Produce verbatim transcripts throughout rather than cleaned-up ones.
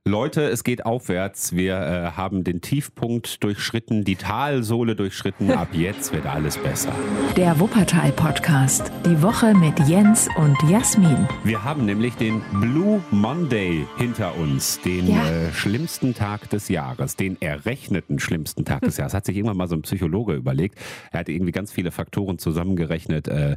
Leute, es geht aufwärts. Wir äh, haben den Tiefpunkt durchschritten, die Talsohle durchschritten. Ab jetzt wird alles besser. Der Wuppertal-Podcast. Die Woche mit Jens und Jasmin. Wir haben nämlich den Blue Monday hinter uns. Den Ja. äh, schlimmsten Tag des Jahres. Den errechneten schlimmsten Tag des Jahres. Hat sich irgendwann mal so ein Psychologe überlegt. Er hat irgendwie ganz viele Faktoren zusammengerechnet. Äh,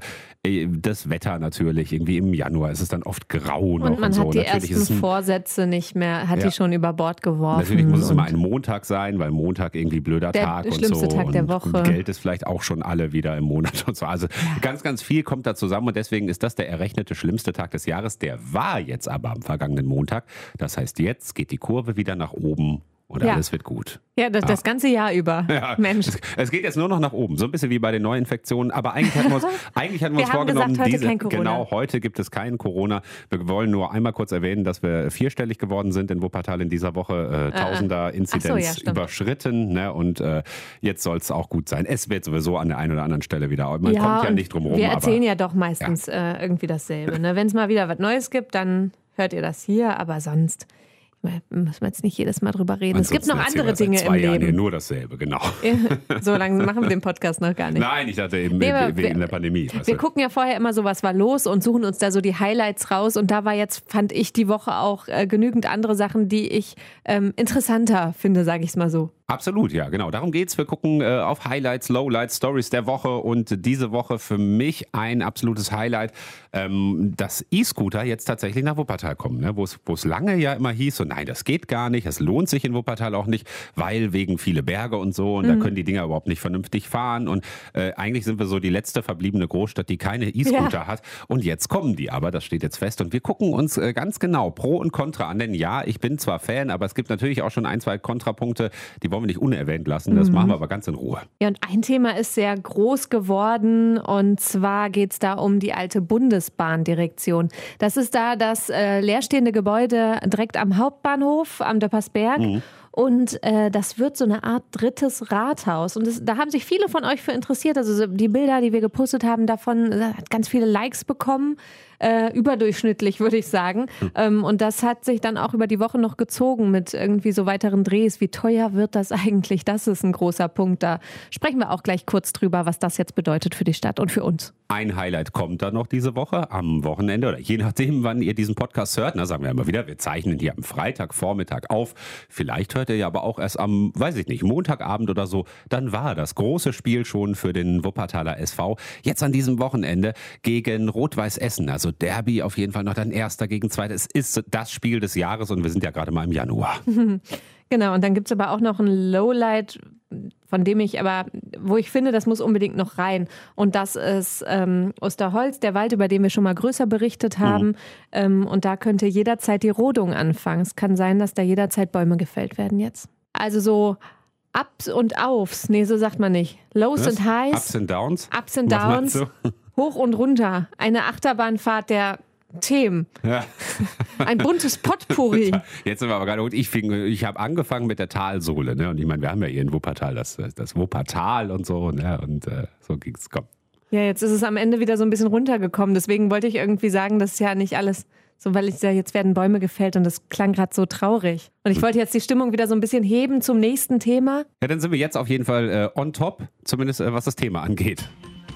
das Wetter natürlich. Irgendwie im Januar ist es dann oft grau noch Und man und so. hat die Natürlich ist es ersten ein Vorsätze nicht mehr, hat Ja. die schon über Bord geworfen. Natürlich muss es und immer ein Montag sein, weil Montag irgendwie blöder Der Tag und so. schlimmste Tag der und Woche. Geld ist vielleicht auch schon alle wieder im Monat und so. Also ganz, ganz viel kommt da zusammen und deswegen ist das der errechnete schlimmste Tag des Jahres. Der war jetzt aber am vergangenen Montag. Das heißt, jetzt geht die Kurve wieder nach oben und Ja. alles wird gut. Ja, das, das ganze Jahr über. Ja, Mensch. Es, es geht jetzt nur noch nach oben, so ein bisschen wie bei den Neuinfektionen. Aber eigentlich hatten wir uns, eigentlich hatten wir Wir uns haben vorgenommen, gesagt, heute diese, kein Corona. genau, heute gibt es keinen Corona. Wir wollen nur einmal kurz erwähnen, dass wir vierstellig geworden sind in Wuppertal in dieser Woche. Äh, Tausender Inzidenz Ach so, ja, stimmt. überschritten. Ne? Und äh, jetzt soll es auch gut sein. Es wird sowieso an der einen oder anderen Stelle wieder. Man kommt ja und nicht drum rum. Wir erzählen aber ja doch meistens Äh, irgendwie dasselbe. Ne? Wenn es mal wieder was Neues gibt, dann hört ihr das hier, aber sonst müssen wir jetzt nicht jedes Mal drüber reden. Es gibt noch ansonsten andere erzählen wir Dinge seit zwei im Jahren hier Leben. nur dasselbe, genau. So lange machen wir den Podcast noch gar nicht. Nein, ich dachte eben Nee, aber wegen wir- der Pandemie. weißt Wir du. gucken ja vorher immer so, was war los und suchen uns da so die Highlights raus. Und da war jetzt, fand ich, die Woche auch äh, genügend andere Sachen, die ich ähm, interessanter finde, sage ich es mal so. Absolut, ja, genau. Darum geht's. Wir gucken äh, auf Highlights, Lowlights, Stories der Woche und diese Woche für mich ein absolutes Highlight, ähm, dass E-Scooter jetzt tatsächlich nach Wuppertal kommen, ne? Wo es wo es lange ja immer hieß, so nein, das geht gar nicht, es lohnt sich in Wuppertal auch nicht, weil wegen viele Berge und so und da können die Dinger überhaupt nicht vernünftig fahren und äh, eigentlich sind wir so die letzte verbliebene Großstadt, die keine E-Scooter Ja. hat und jetzt kommen die aber, das steht jetzt fest und wir gucken uns äh, ganz genau Pro und Contra an, denn ja, ich bin zwar Fan, aber es gibt natürlich auch schon ein, zwei Kontrapunkte, die wollen wir nicht unerwähnt lassen. Das machen wir aber ganz in Ruhe. Ja, und ein Thema ist sehr groß geworden und zwar geht es da um die alte Bundesbahndirektion. Das ist da das äh, leerstehende Gebäude direkt am Hauptbahnhof am Döppersberg. Und äh, das wird so eine Art drittes Rathaus. Und das, da haben sich viele von euch für interessiert. Also so die Bilder, die wir gepostet haben, davon äh, hat ganz viele Likes bekommen. Äh, überdurchschnittlich, würde ich sagen. Ähm, und das hat sich dann auch über die Woche noch gezogen mit irgendwie so weiteren Drehs. Wie teuer wird das eigentlich? Das ist ein großer Punkt. Da sprechen wir auch gleich kurz drüber, was das jetzt bedeutet für die Stadt und für uns. Ein Highlight kommt dann noch diese Woche am Wochenende oder je nachdem, wann ihr diesen Podcast hört. Na, sagen wir immer wieder, wir zeichnen hier am Freitagvormittag auf. Vielleicht hört ihr ja aber auch erst am, weiß ich nicht, Montagabend oder so. Dann war das große Spiel schon für den Wuppertaler S V. Jetzt an diesem Wochenende gegen Rot-Weiß Essen. Also Derby auf jeden Fall noch dann Erster gegen Zweiter. Es ist das Spiel des Jahres und wir sind ja gerade mal im Januar. Genau, und dann gibt es aber auch noch ein Lowlight, von dem ich aber, wo ich finde, das muss unbedingt noch rein. Und das ist ähm, Osterholz, der Wald, über den wir schon mal größer berichtet haben. Ähm, und da könnte jederzeit die Rodung anfangen. Es kann sein, dass da jederzeit Bäume gefällt werden jetzt. Also so Ups und Aufs, nee, so sagt man nicht. Lows Was? and Highs, Ups and Downs? Ups and Was meinst Downs, du? hoch und runter. Eine Achterbahnfahrt der Themen. Ja. Ein buntes Potpourri. Jetzt sind wir aber gerade gut. Ich, fing- ich habe angefangen mit der Talsohle. Ne? Und ich meine, wir haben ja hier in Wuppertal das, das Wuppertal und so. Ne? Und äh, so ging es. Komm. Ja, jetzt ist es am Ende wieder so ein bisschen runtergekommen. Deswegen wollte ich irgendwie sagen, das ist ja nicht alles so, weil ich ja, jetzt werden Bäume gefällt und das klang gerade so traurig. Und ich wollte jetzt die Stimmung wieder so ein bisschen heben zum nächsten Thema. Ja, dann sind wir jetzt auf jeden Fall äh, on top, zumindest äh, was das Thema angeht.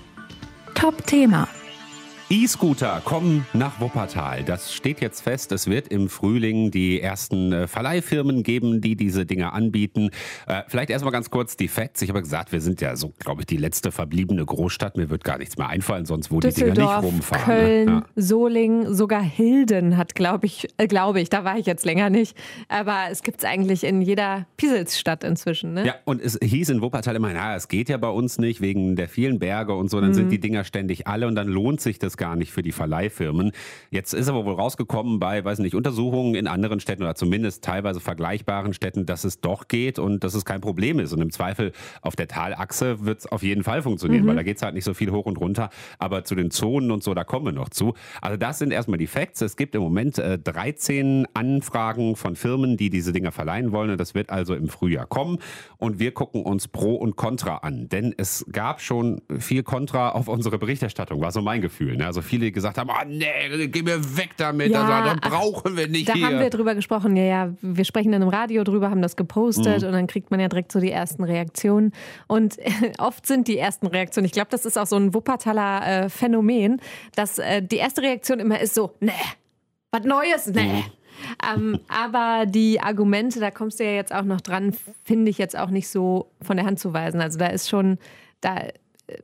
Top-Thema. E-Scooter kommen nach Wuppertal. Das steht jetzt fest. Es wird im Frühling die ersten äh, Verleihfirmen geben, die diese Dinge anbieten. Äh, vielleicht erstmal ganz kurz die Facts. Ich habe gesagt, wir sind ja so, glaube ich, die letzte verbliebene Großstadt. Mir wird gar nichts mehr einfallen, sonst wo die Dinger nicht Düsseldorf, rumfahren. Köln, Ne? Ja. Solingen, sogar Hilden hat, glaube ich, äh, glaube ich, da war ich jetzt länger nicht. Aber es gibt es eigentlich in jeder Pieselsstadt inzwischen, ne? Ja, und es hieß in Wuppertal immer, na, es geht ja bei uns nicht wegen der vielen Berge und so. Dann sind die Dinger ständig alle und dann lohnt sich das gar nicht für die Verleihfirmen. Jetzt ist aber wohl rausgekommen bei, weiß nicht, Untersuchungen in anderen Städten oder zumindest teilweise vergleichbaren Städten, dass es doch geht und dass es kein Problem ist. Und im Zweifel auf der Talachse wird es auf jeden Fall funktionieren, mhm. weil da geht es halt nicht so viel hoch und runter. Aber zu den Zonen und so, da kommen wir noch zu. Also das sind erstmal die Facts. Es gibt im Moment äh, dreizehn Anfragen von Firmen, die diese Dinger verleihen wollen. Und das wird also im Frühjahr kommen. Und wir gucken uns Pro und Contra an. Denn es gab schon viel Contra auf unsere Berichterstattung, war so mein Gefühl. Ne? Also viele, die gesagt haben, oh nee, geh mir weg damit, Ja, also, das brauchen wir nicht Da hier. haben wir drüber gesprochen, ja, ja, wir sprechen dann im Radio drüber, haben das gepostet Mhm. und dann kriegt man ja direkt so die ersten Reaktionen. Und oft sind die ersten Reaktionen, ich glaube, das ist auch so ein Wuppertaler äh, Phänomen, dass äh, die erste Reaktion immer ist so, nee, was Neues, nee. Mhm. Ähm, aber die Argumente, da kommst du ja jetzt auch noch dran, finde ich jetzt auch nicht so von der Hand zu weisen. Also da ist schon, da äh,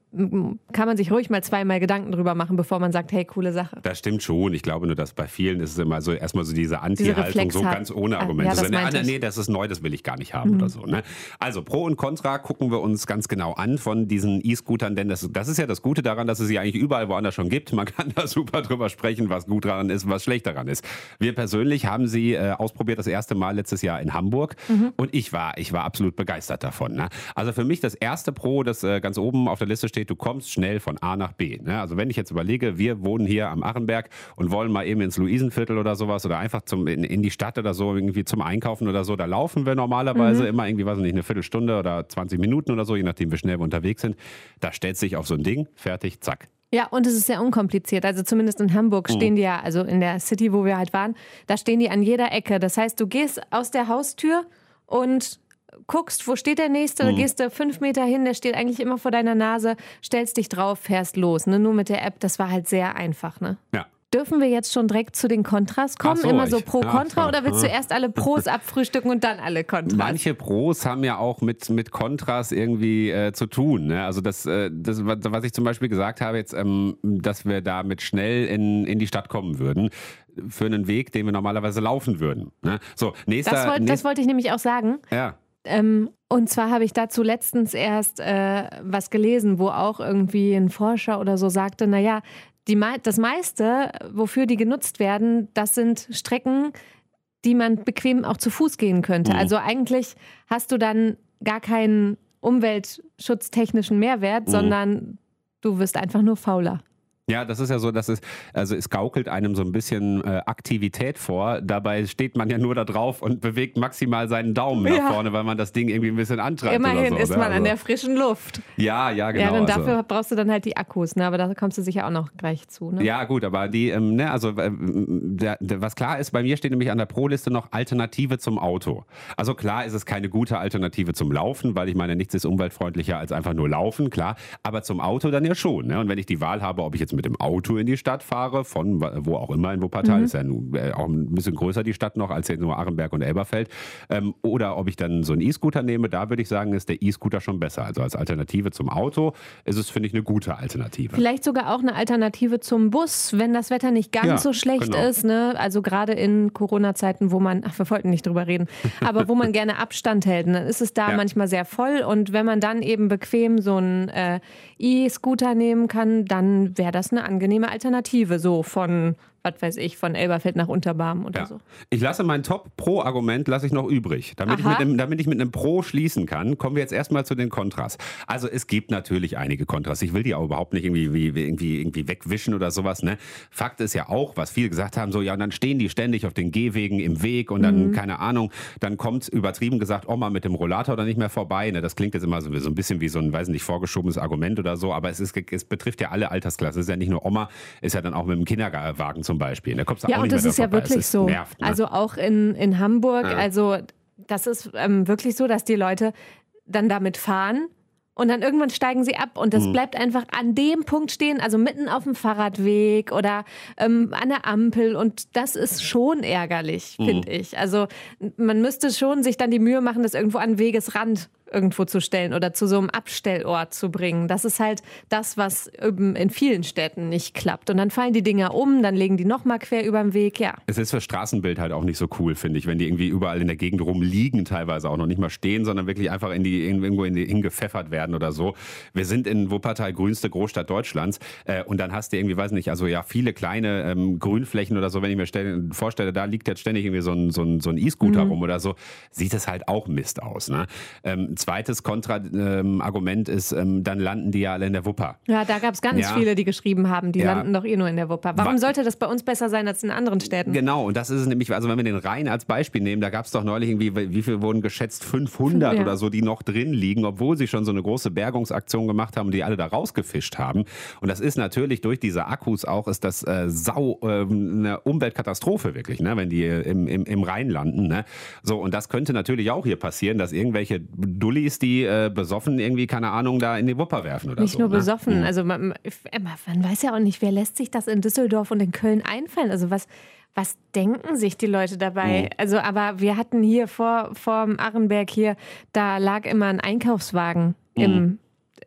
kann man sich ruhig mal zweimal Gedanken drüber machen, bevor man sagt, hey, coole Sache. Das stimmt schon. Ich glaube nur, dass bei vielen ist es immer so erstmal so diese Diese Anti-Haltung, Reflex so hat. ganz ohne Ah, Argumente. ja, das so, nee, meinte ich. nee, das ist neu, das will ich gar nicht haben oder so. Ne? Also Pro und Contra gucken wir uns ganz genau an von diesen E-Scootern, denn das, das ist ja das Gute daran, dass es sie eigentlich überall woanders schon gibt. Man kann da super drüber sprechen, was gut daran ist, was schlecht daran ist. Wir persönlich haben sie äh, ausprobiert das erste Mal letztes Jahr in Hamburg Mhm. und ich war, ich war absolut begeistert davon. Ne? Also für mich das erste Pro, das äh, ganz oben auf der Liste steht, du kommst schnell von A nach B. Ne? Also wenn ich jetzt überlege, wir wohnen hier am Achenberg und wollen mal eben ins Luisenviertel oder sowas oder einfach zum, in, in die Stadt oder so, irgendwie zum Einkaufen oder so, da laufen wir normalerweise Mhm. immer irgendwie, weiß nicht, eine Viertelstunde oder zwanzig Minuten oder so, je nachdem, wie schnell wir unterwegs sind. Da stellt sich auf so ein Ding, fertig, zack. Ja, und es ist sehr unkompliziert. Also zumindest in Hamburg stehen die ja, also in der City, wo wir halt waren, da stehen die an jeder Ecke. Das heißt, du gehst aus der Haustür und guckst, wo steht der Nächste, da gehst du fünf Meter hin, der steht eigentlich immer vor deiner Nase, stellst dich drauf, fährst los. Ne? Nur mit der App, das war halt sehr einfach. Ne? Ja. Dürfen wir jetzt schon direkt zu den Kontras kommen? Ach so, immer so ich- pro ja, Kontra ja, oder willst du ja. erst alle Pros abfrühstücken und dann alle Kontras? Manche Pros haben ja auch mit, mit Kontras irgendwie äh, zu tun. Ne? Also das, äh, das, was ich zum Beispiel gesagt habe, jetzt, ähm, dass wir damit schnell in, in die Stadt kommen würden, für einen Weg, den wir normalerweise laufen würden. Ne? So, nächster, Das, wollt, das nächst- wollte ich nämlich auch sagen. ja. Ähm, und zwar habe ich dazu letztens erst äh, was gelesen, wo auch irgendwie ein Forscher oder so sagte, naja, die, mei- das meiste, wofür die genutzt werden, das sind Strecken, die man bequem auch zu Fuß gehen könnte. Mhm. Also eigentlich hast du dann gar keinen umweltschutztechnischen Mehrwert, Mhm. sondern du wirst einfach nur fauler. Ja, das ist ja so, dass es, also es gaukelt einem so ein bisschen äh, Aktivität vor. Dabei steht man ja nur da drauf und bewegt maximal seinen Daumen Ja. nach vorne, weil man das Ding irgendwie ein bisschen antreibt. Immerhin oder so, ist ne? man an Also- der frischen Luft. Ja, ja, genau. ja, und also- dafür brauchst du dann halt die Akkus, ne? Aber da kommst du sicher auch noch gleich zu. Ne? Ja, gut, aber die, ähm, ne, also ähm, der, der, was klar ist, bei mir steht nämlich an der Pro-Liste noch Alternative zum Auto. Also klar ist es keine gute Alternative zum Laufen, weil ich meine, nichts ist umweltfreundlicher als einfach nur laufen, klar. Aber zum Auto dann ja schon. Ne? Und wenn ich die Wahl habe, ob ich jetzt mit dem Auto in die Stadt fahre, von wo auch immer in Wuppertal, Mhm. ist ja nun, äh, auch ein bisschen größer die Stadt noch als jetzt nur Arenberg und Elberfeld, ähm, oder ob ich dann so einen E-Scooter nehme, da würde ich sagen, ist der E-Scooter schon besser. Also als Alternative zum Auto ist es, finde ich, eine gute Alternative. Vielleicht sogar auch eine Alternative zum Bus, wenn das Wetter nicht ganz Ja, so schlecht genau. ist. Ne? Also gerade in Corona-Zeiten, wo man, ach, wir wollten nicht drüber reden, aber wo man gerne Abstand hält, dann ist es da Ja. manchmal sehr voll. Und wenn man dann eben bequem so einen äh, E-Scooter nehmen kann, dann wäre das eine angenehme Alternative, so von, was weiß ich, von Elberfeld nach Unterbarm oder Ja. so. Ich lasse mein Top-Pro-Argument lasse ich noch übrig. Damit ich, Aha. mit einem, damit ich mit einem Pro schließen kann, kommen wir jetzt erstmal zu den Kontras. Also es gibt natürlich einige Kontras. Ich will die auch überhaupt nicht irgendwie, wie, wie, irgendwie, irgendwie wegwischen oder sowas. Ne? Fakt ist ja auch, was viele gesagt haben, so ja, und dann stehen die ständig auf den Gehwegen im Weg und dann, keine Ahnung, dann kommt übertrieben gesagt Oma mit dem Rollator da nicht mehr vorbei. Ne? Das klingt jetzt immer so, so ein bisschen wie so ein, weiß nicht, vorgeschobenes Argument oder so, aber es, ist, es betrifft ja alle Altersklassen. Es ist ja nicht nur Oma, ist ja dann auch mit dem Kinderwagen zum Beispiel. Da kommst du Ja, auch und nicht das mehr ist ja vorbei. Es wirklich ist so. nervt, ne? Also auch in, in Hamburg, Ja. also das ist ähm, wirklich so, dass die Leute dann damit fahren und dann irgendwann steigen sie ab und das Mhm. bleibt einfach an dem Punkt stehen, also mitten auf dem Fahrradweg oder ähm, an der Ampel und das ist schon ärgerlich, Mhm. finde ich. Also man müsste schon sich dann die Mühe machen, das irgendwo an Wegesrand irgendwo zu stellen oder zu so einem Abstellort zu bringen. Das ist halt das, was eben in vielen Städten nicht klappt. Und dann fallen die Dinger um, dann legen die nochmal quer über den Weg, ja. Es ist für Straßenbild halt auch nicht so cool, finde ich, wenn die irgendwie überall in der Gegend rumliegen, teilweise auch noch nicht mal stehen, sondern wirklich einfach in die, in, irgendwo in die, hingepfeffert werden oder so. Wir sind in Wuppertal, grünste Großstadt Deutschlands, äh, und dann hast du irgendwie, weiß nicht, also ja, viele kleine ähm, Grünflächen oder so, wenn ich mir stell, vorstelle, da liegt jetzt ständig irgendwie so ein, so ein, so ein E-Scooter Mhm. rum oder so, sieht es halt auch Mist aus. Ne? Ähm, ein zweites Kontra-Argument ähm, ist, ähm, dann landen die ja alle in der Wupper. Ja, da gab es ganz ja. viele, die geschrieben haben, die ja. landen doch eh nur in der Wupper. Warum Was? sollte das bei uns besser sein als in anderen Städten? Genau, und das ist es nämlich, also wenn wir den Rhein als Beispiel nehmen, da gab es doch neulich irgendwie, wie viel wurden geschätzt, fünfhundert ja. oder so, die noch drin liegen, obwohl sie schon so eine große Bergungsaktion gemacht haben und die alle da rausgefischt haben. Und das ist natürlich durch diese Akkus auch, ist das äh, sau äh, eine Umweltkatastrophe wirklich, ne, wenn die im, im, im Rhein landen. Ne? So, und das könnte natürlich auch hier passieren, dass irgendwelche Dullis, die äh, besoffen irgendwie, keine Ahnung, da in die Wupper werfen oder nicht so. Nicht nur ne? besoffen, Mhm. also man, man weiß ja auch nicht, wer lässt sich das in Düsseldorf und in Köln einfallen. Also was, was denken sich die Leute dabei? Mhm. Also, aber wir hatten hier vor, vor dem Arrenberg hier, da lag immer ein Einkaufswagen mhm. im,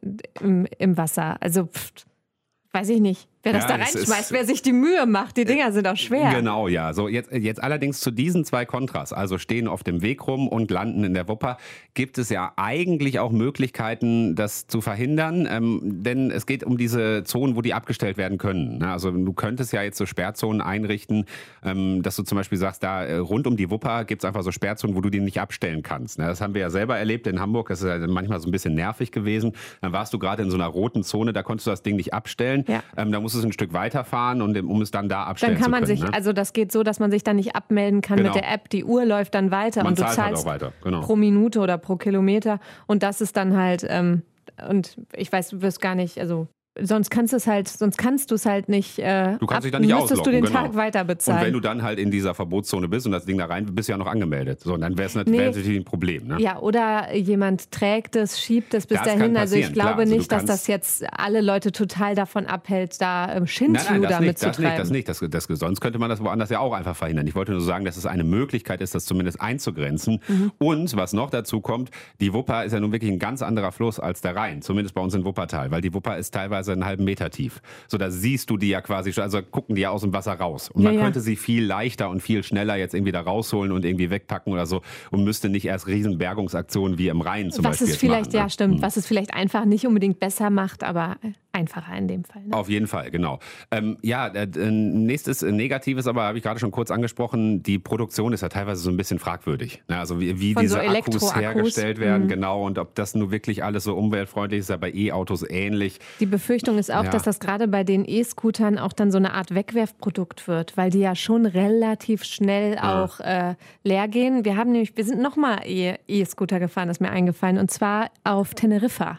im, im Wasser. Also pff, weiß ich nicht. Wer das ja, da reinschmeißt, wer sich die Mühe macht, die Dinger sind auch schwer. Genau, ja. So jetzt, jetzt allerdings zu diesen zwei Kontras, also stehen auf dem Weg rum und landen in der Wupper, gibt es ja eigentlich auch Möglichkeiten, das zu verhindern, ähm, denn es geht um diese Zonen, wo die abgestellt werden können. Ne? Also du könntest ja jetzt so Sperrzonen einrichten, ähm, dass du zum Beispiel sagst, da äh, rund um die Wupper gibt es einfach so Sperrzonen, wo du die nicht abstellen kannst. Ne? Das haben wir ja selber erlebt in Hamburg, das ist ja manchmal so ein bisschen nervig gewesen. Dann warst du gerade in so einer roten Zone, da konntest du das Ding nicht abstellen. Ja. Ähm, da musst du es ein Stück weiterfahren, und um es dann da abstellen zu können. Dann kann man sich, ne? also das geht so, dass man sich dann nicht abmelden kann genau. mit der App. Die Uhr läuft dann weiter man und du zahlt zahlst halt auch weiter. Genau. pro Minute oder pro Kilometer. Und das ist dann halt, ähm, und ich weiß, du wirst gar nicht, also sonst kannst du es halt, sonst kannst du es halt nicht. Äh, du kannst ab, dich dann nicht müsstest ausloggen, du den genau. Tag weiter bezahlen. Und wenn du dann halt in dieser Verbotszone bist und das Ding da rein, bist du ja noch angemeldet. So, und dann wäre es nee. natürlich ein Problem. Ne? Ja, oder jemand trägt es, schiebt es bis das dahin. Also ich glaube Klar, also nicht, dass das jetzt alle Leute total davon abhält, da ähm, Schindluder damit mitzutreiben. Das nicht, das nicht. Das, das, sonst könnte man das woanders ja auch einfach verhindern. Ich wollte nur sagen, dass es eine Möglichkeit ist, das zumindest einzugrenzen. Mhm. Und was noch dazu kommt, die Wupper ist ja nun wirklich ein ganz anderer Fluss als der Rhein. Zumindest bei uns in Wuppertal. Weil die Wupper ist teilweise einen halben Meter tief. So, da siehst du die ja quasi schon, also gucken die ja aus dem Wasser raus. Und man ja, ja. könnte sie viel leichter und viel schneller jetzt irgendwie da rausholen und irgendwie wegpacken oder so und müsste nicht erst riesen Bergungsaktionen wie im Rhein zum was Beispiel es vielleicht, machen. Ja, stimmt. Hm. Was es vielleicht einfach nicht unbedingt besser macht, aber einfacher in dem Fall. Ne? Auf jeden Fall, genau. Ähm, ja, äh, nächstes Negatives, aber habe ich gerade schon kurz angesprochen, die Produktion ist ja teilweise so ein bisschen fragwürdig. Ne? Also wie, wie diese so Akkus hergestellt werden, mhm. genau, und ob das nun wirklich alles so umweltfreundlich ist, ja bei E-Autos ähnlich. Die Befürchtung ist auch, ja. dass das gerade bei den E-Scootern auch dann so eine Art Wegwerfprodukt wird, weil die ja schon relativ schnell ja. auch äh, leer gehen. Wir haben nämlich, wir sind nochmal E-Scooter gefahren, ist mir eingefallen, und zwar auf Teneriffa.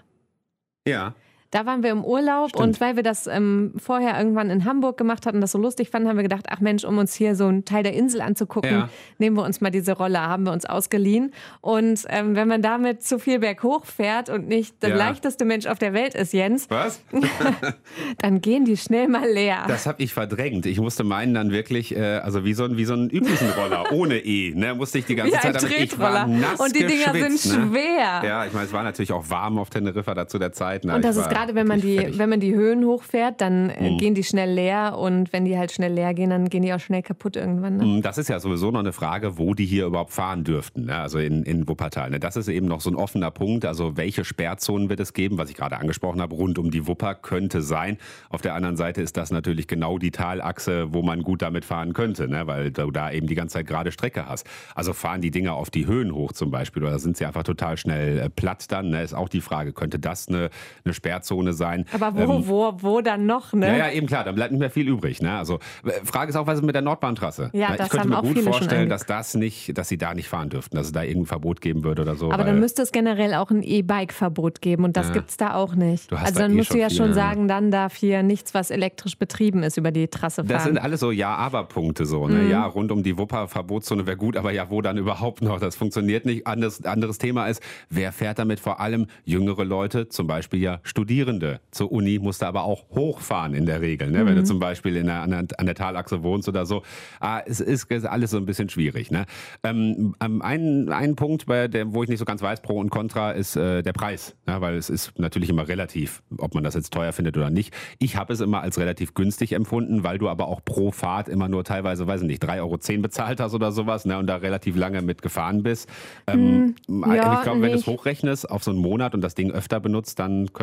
Ja. Da waren wir im Urlaub. Stimmt. Und weil wir das ähm, vorher irgendwann in Hamburg gemacht hatten und das so lustig fanden, haben wir gedacht, ach Mensch, um uns hier so einen Teil der Insel anzugucken, ja. nehmen wir uns mal diese Roller, haben wir uns ausgeliehen. Und ähm, wenn man damit zu viel berghoch fährt und nicht der ja. leichteste Mensch auf der Welt ist, Jens, was? dann gehen die schnell mal leer. Das habe ich verdrängt. Ich musste meinen dann wirklich, äh, also wie so, ein, wie so einen üblichen Roller, ohne E, ne, musste ich die ganze wie Zeit ein damit, ich war nass Und die Dinger geschwitzt, sind ne? schwer. Ja, ich meine, es war natürlich auch warm auf Teneriffa da zu der Zeit. Ne? Und das ich ist gerade, wenn man die, wenn man die Höhen hochfährt, dann mhm. gehen die schnell leer, und wenn die halt schnell leer gehen, dann gehen die auch schnell kaputt irgendwann. Ne? Das ist ja sowieso noch eine Frage, wo die hier überhaupt fahren dürften, ne? Also in, in Wuppertal. Ne? Das ist eben noch so ein offener Punkt. Also welche Sperrzonen wird es geben, was ich gerade angesprochen habe, rund um die Wupper könnte sein. Auf der anderen Seite ist das natürlich genau die Talachse, wo man gut damit fahren könnte, ne? Weil du da eben die ganze Zeit gerade Strecke hast. Also fahren die Dinger auf die Höhen hoch zum Beispiel, oder sind sie einfach total schnell äh, platt dann? Ne? Ist auch die Frage, könnte das eine, eine Sperrzone sein? Aber wo, ähm, wo, wo dann noch, ne? Ja, ja, eben klar, dann bleibt nicht mehr viel übrig, ne? Also Frage ist auch, was ist mit der Nordbahntrasse? Ja, Na, das ich könnte haben mir auch gut viele vorstellen, schon dass das nicht, dass sie da nicht fahren dürften, dass es da irgendein Verbot geben würde oder so. Aber dann müsste es generell auch ein E-Bike-Verbot geben, und das ja. gibt es da auch nicht. Also dann da eh musst du ja schon sagen, dann darf hier nichts, was elektrisch betrieben ist, über die Trasse fahren. Das sind alles so Ja-Aber-Punkte so, ne? Mhm. Ja, rund um die Wupper Verbotszone wäre gut, aber ja, wo dann überhaupt noch? Das funktioniert nicht. Anderes, anderes Thema ist, wer fährt damit? Vor allem jüngere Leute, zum Beispiel ja Studierende. Zur Uni musst du aber auch hochfahren in der Regel, ne? Mhm. Wenn du zum Beispiel in der, an, der, an der Talachse wohnst oder so. Ah, es ist alles so ein bisschen schwierig, ne? Ähm, ein, ein Punkt, bei der, wo ich nicht so ganz weiß, Pro und Contra, ist äh, der Preis. Ja, weil es ist natürlich immer relativ, ob man das jetzt teuer findet oder nicht. Ich habe es immer als relativ günstig empfunden, weil du aber auch pro Fahrt immer nur teilweise, weiß ich nicht, drei Euro zehn bezahlt hast oder sowas, ne? Und da relativ lange mit gefahren bist. Ähm, mm, ja, ich glaube, wenn du es nicht. hochrechnest auf so einen Monat und das Ding öfter benutzt, dann könnte es schon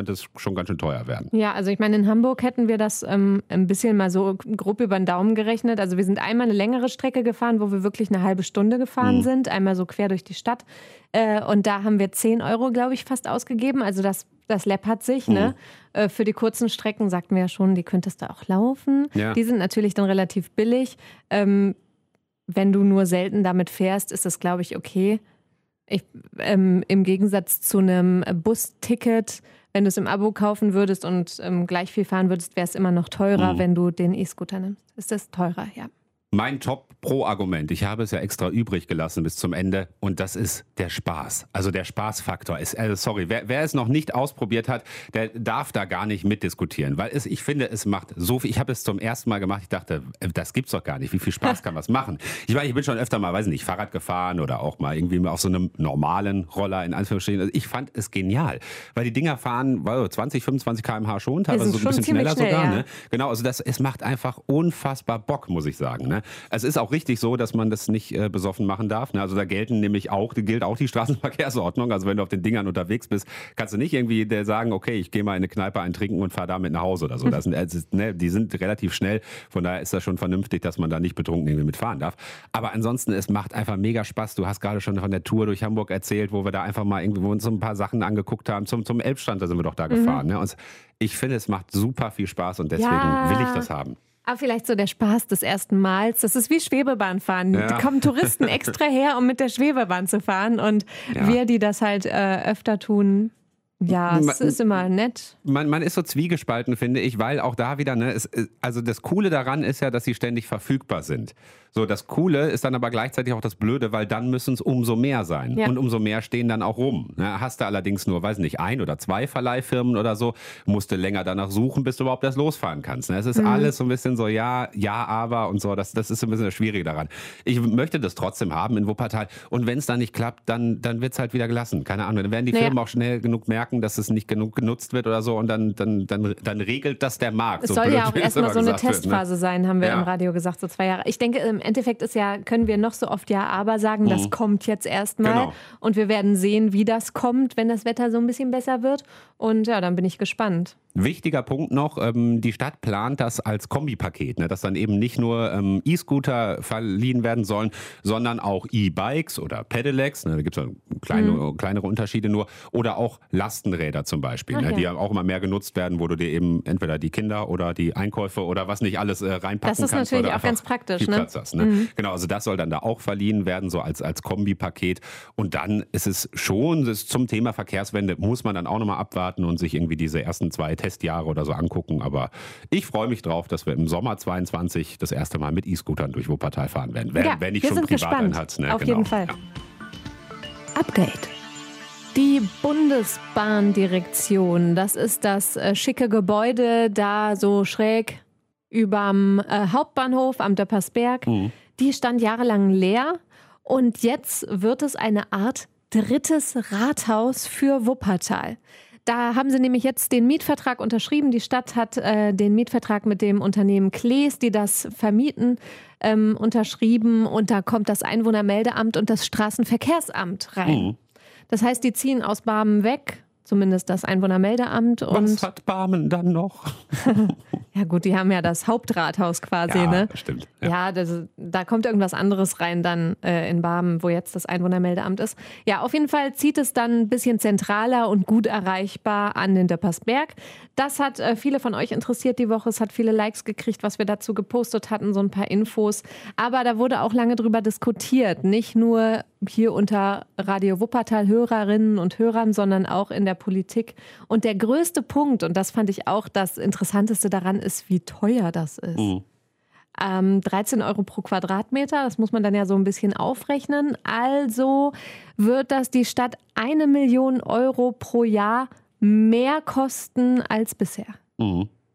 schon ganz schön teuer werden. Ja, also ich meine, in Hamburg hätten wir das ähm, ein bisschen mal so grob über den Daumen gerechnet. Also wir sind einmal eine längere Strecke gefahren, wo wir wirklich eine halbe Stunde gefahren mhm. sind, einmal so quer durch die Stadt. Äh, und da haben wir zehn Euro, glaube ich, fast ausgegeben. Also das, das läppert sich. Mhm. Ne? Äh, für die kurzen Strecken sagten wir ja schon, die könntest du auch laufen. Ja. Die sind natürlich dann relativ billig. Ähm, wenn du nur selten damit fährst, ist das, glaube ich, okay. Ich, ähm, im Gegensatz zu einem Busticket, wenn du es im Abo kaufen würdest und ähm, gleich viel fahren würdest, wäre es immer noch teurer, mhm. wenn du den E-Scooter nimmst. Ist das teurer, ja. Mein Top-Pro-Argument, ich habe es ja extra übrig gelassen bis zum Ende, und das ist der Spaß. Also der Spaßfaktor. Ist, also sorry, wer, wer es noch nicht ausprobiert hat, der darf da gar nicht mitdiskutieren. Weil es, ich finde, es macht so viel. Ich habe es zum ersten Mal gemacht, ich dachte, das gibt's doch gar nicht. Wie viel Spaß kann was machen? Ich meine, ich bin schon öfter mal, weiß nicht, Fahrrad gefahren oder auch mal irgendwie auf so einem normalen Roller in Anführungsstrichen. Also ich fand es genial, weil die Dinger fahren zwanzig, fünfundzwanzig Kilometer pro Stunde schon, teilweise so ein bisschen schneller schnell, sogar. Ja. Ne? Genau, also das, es macht einfach unfassbar Bock, muss ich sagen. Ne? Es ist auch richtig so, dass man das nicht äh, besoffen machen darf. Ne? Also da gelten nämlich auch, gilt auch die Straßenverkehrsordnung. Also wenn du auf den Dingern unterwegs bist, kannst du nicht irgendwie der sagen, okay, ich gehe mal in eine Kneipe ein trinken und fahre damit nach Hause oder so. Das sind, also, ne, die sind relativ schnell. Von daher ist das schon vernünftig, dass man da nicht betrunken irgendwie mitfahren darf. Aber ansonsten, es macht einfach mega Spaß. Du hast gerade schon von der Tour durch Hamburg erzählt, wo wir da einfach mal irgendwie wo uns so ein paar Sachen angeguckt haben. Zum, zum Elbstrand, da sind wir doch da mhm. gefahren. Ne? Und ich finde, es macht super viel Spaß und deswegen ja. will ich das haben. Aber vielleicht so der Spaß des ersten Mals. Das ist wie Schwebebahnfahren. Ja. Da kommen Touristen extra her, um mit der Schwebebahn zu fahren. Und ja. wir, die das halt äh, öfter tun, ja, es ist immer nett. Man, man ist so zwiegespalten, finde ich, weil auch da wieder, ne, es, also das Coole daran ist ja, dass sie ständig verfügbar sind. So, das Coole ist dann aber gleichzeitig auch das Blöde, weil dann müssen es umso mehr sein. Ja. Und umso mehr stehen dann auch rum. Ne, hast du allerdings nur, weiß nicht, ein oder zwei Verleihfirmen oder so, musst du länger danach suchen, bis du überhaupt erst losfahren kannst. Ne, es ist mhm. alles so ein bisschen so, ja, ja, aber und so. Das, das ist so ein bisschen das Schwierige daran. Ich möchte das trotzdem haben in Wuppertal. Und wenn es dann nicht klappt, dann, dann wird es halt wieder gelassen. Keine Ahnung. Dann werden die naja. Firmen auch schnell genug merken, dass es nicht genug genutzt wird oder so. Und dann, dann, dann, dann regelt das der Markt. Es so soll blöd, ja auch erstmal so eine Testphase wird, ne? sein, haben wir ja. im Radio gesagt, so zwei Jahre. Ich denke, im Endeffekt ist ja, können wir noch so oft ja, aber sagen, mhm. das kommt jetzt erstmal. Genau. Und wir werden sehen, wie das kommt, wenn das Wetter so ein bisschen besser wird. Und ja, dann bin ich gespannt. Wichtiger Punkt noch, ähm, die Stadt plant das als Kombipaket, ne, dass dann eben nicht nur ähm, E-Scooter verliehen werden sollen, sondern auch E-Bikes oder Pedelecs, ne, da gibt es kleine, mhm. kleinere Unterschiede nur, oder auch Lastenräder zum Beispiel, ne, ja. die ja auch immer mehr genutzt werden, wo du dir eben entweder die Kinder oder die Einkäufe oder was nicht alles äh, reinpacken kannst. Das ist kannst, natürlich auch ganz praktisch. Viel ne? Platz hast, ne? Mhm. Genau, also das soll dann da auch verliehen werden, so als, als Kombipaket. Und dann ist es schon, das ist zum Thema Verkehrswende, muss man dann auch nochmal abwarten und sich irgendwie diese ersten zwei Testjahre oder so angucken. Aber ich freue mich drauf, dass wir im Sommer zweiundzwanzig das erste Mal mit E-Scootern durch Wuppertal fahren werden. Wenn, ja, wenn ich wir schon sind privat gespannt. einen hat. Ne? Auf genau. jeden Fall. Ja. Update. Die Bundesbahndirektion, das ist das äh, schicke Gebäude da so schräg überm äh, Hauptbahnhof am Döppersberg. Mhm. Die stand jahrelang leer und jetzt wird es eine Art drittes Rathaus für Wuppertal. Da haben sie nämlich jetzt den Mietvertrag unterschrieben. Die Stadt hat äh, den Mietvertrag mit dem Unternehmen Klees, die das vermieten, ähm, unterschrieben. Und da kommt das Einwohnermeldeamt und das Straßenverkehrsamt rein. Mhm. Das heißt, die ziehen aus Barmen weg, zumindest das Einwohnermeldeamt. Und was hat Barmen dann noch? Ja gut, die haben ja das Hauptrathaus quasi, ja, ne? Stimmt. Ja, ja das, da kommt irgendwas anderes rein dann äh, in Barmen, wo jetzt das Einwohnermeldeamt ist. Ja, auf jeden Fall zieht es dann ein bisschen zentraler und gut erreichbar an den Döppersberg. Das hat äh, viele von euch interessiert die Woche. Es hat viele Likes gekriegt, was wir dazu gepostet hatten, so ein paar Infos. Aber da wurde auch lange drüber diskutiert. Nicht nur hier unter Radio Wuppertal Hörerinnen und Hörern, sondern auch in der Politik. Und der größte Punkt, und das fand ich auch das Interessanteste daran, ist, wie teuer das ist. Mhm. Ähm, dreizehn Euro pro Quadratmeter, das muss man dann ja so ein bisschen aufrechnen. Also wird das die Stadt eine Million Euro pro Jahr mehr kosten als bisher. Mhm.